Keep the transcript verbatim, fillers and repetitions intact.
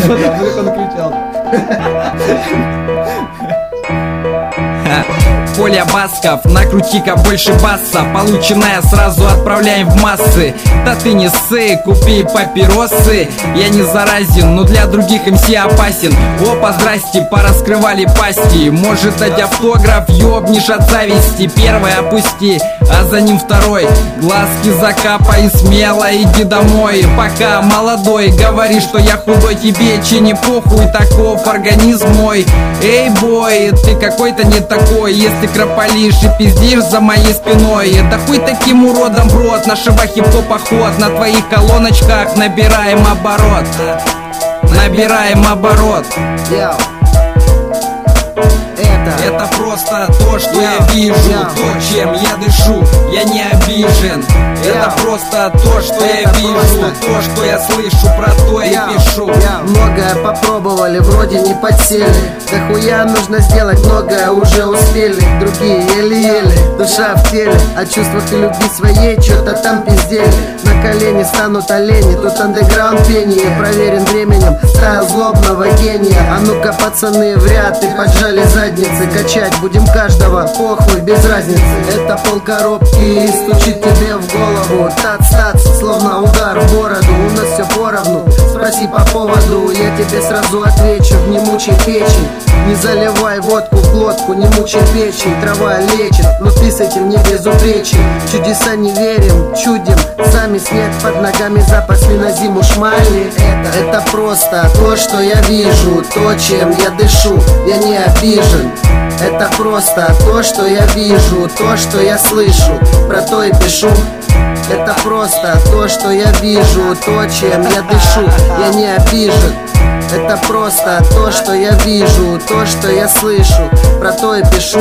Ну да, ну как он кричал. Коля Басков, накрути-ка больше баса. Полученное сразу отправляем в массы. Да ты не ссы, купи папиросы. Я не заразен, но для других эм си опасен. Опа, здрасте, пораскрывали пасти. Может дать автограф, ёбнешь от зависти. Первый опусти, а за ним второй. Глазки закапай, смело иди домой. Пока молодой, говори, что я худой. Тебе че не похуй, таков организм мой. Эй, бой, ты какой-то не такой. Если крополишь и пиздишь за моей спиной, это хуй таким уродом в рот. Нашего хип-хопа ход, на твоих колоночках набираем оборот. Набираем оборот. Это, это просто то, что я вижу, то, чем я дышу, я не обижен. Это просто то, что я вижу, то, что я слышу, про то и пишу. Многое попробовали, вроде не подсели. Да хуя нужно сделать, многое уже успели. Другие еле-еле, душа в теле. О чувствах и любви своей что-то там пиздели. На колени станут олени, тут андеграунд пение. Проверен временем, стайл злобного гения. А ну-ка, пацаны, в ряд и поджали задницы. Качать будем каждого, похуй, без разницы. Это полкоробки и стучит тебе в голову. Тац-тац, словно удар в бороду. У нас все поровну, спроси по поводу. Я тебе сразу отвечу, не мучай печень. Не заливай водку в глотку, не мучай печень. Трава лечит, но ты с этим не безупречен. Чудеса не верим, чудим. Сами снег под ногами запасли на зиму шмали. Это, это просто то, что я вижу, то, чем я дышу, я не обижен. Это просто то, что я вижу, то, что я слышу, про то и пишу. Это просто то, что я вижу, то, чем я дышу, я не обижен. Это просто то, что я вижу, то, что я слышу, про то и пишу.